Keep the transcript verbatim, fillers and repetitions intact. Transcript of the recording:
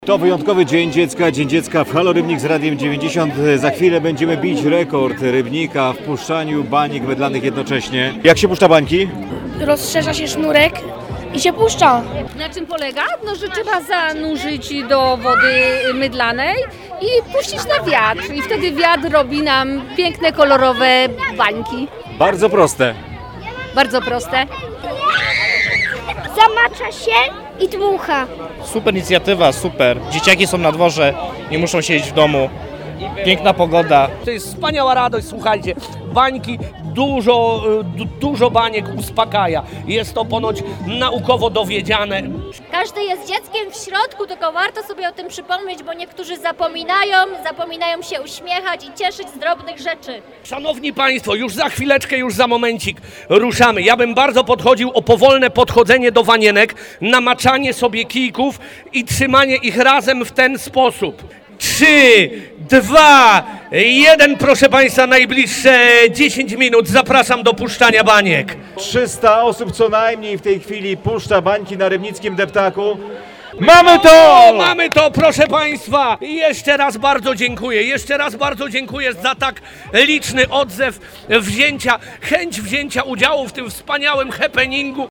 To wyjątkowy Dzień Dziecka, Dzień Dziecka w Halo Rybnik z Radiem dziewięćdziesiąt. Za chwilę będziemy bić rekord Rybnika w puszczaniu bańek mydlanych jednocześnie. Jak się puszcza bańki? Rozszerza się sznurek i się puszcza. Na czym polega? No, że trzeba zanurzyć do wody mydlanej i puścić na wiatr. I wtedy wiatr robi nam piękne, kolorowe bańki. Bardzo proste. Bardzo proste. Zamacza się i dmucha. Super inicjatywa, super. Dzieciaki są na dworze, nie muszą siedzieć w domu. Piękna pogoda. To jest wspaniała radość, słuchajcie, bańki, dużo, du, dużo baniek uspokaja. Jest to ponoć naukowo dowiedziane. Każdy jest dzieckiem w środku, tylko warto sobie o tym przypomnieć, bo niektórzy zapominają, zapominają się uśmiechać i cieszyć z drobnych rzeczy. Szanowni Państwo, już za chwileczkę, już za momencik ruszamy. Ja bym bardzo podchodził o powolne podchodzenie do wanienek, namaczanie sobie kijków i trzymanie ich razem w ten sposób. Trzy, dwa, jeden, proszę Państwa, najbliższe dziesięć minut. Zapraszam do puszczania baniek. trzysta osób co najmniej w tej chwili puszcza bańki na rybnickim deptaku. Mamy to! O, mamy to, proszę Państwa! Jeszcze raz bardzo dziękuję, jeszcze raz bardzo dziękuję za tak liczny odzew wzięcia, chęć wzięcia udziału w tym wspaniałym happeningu.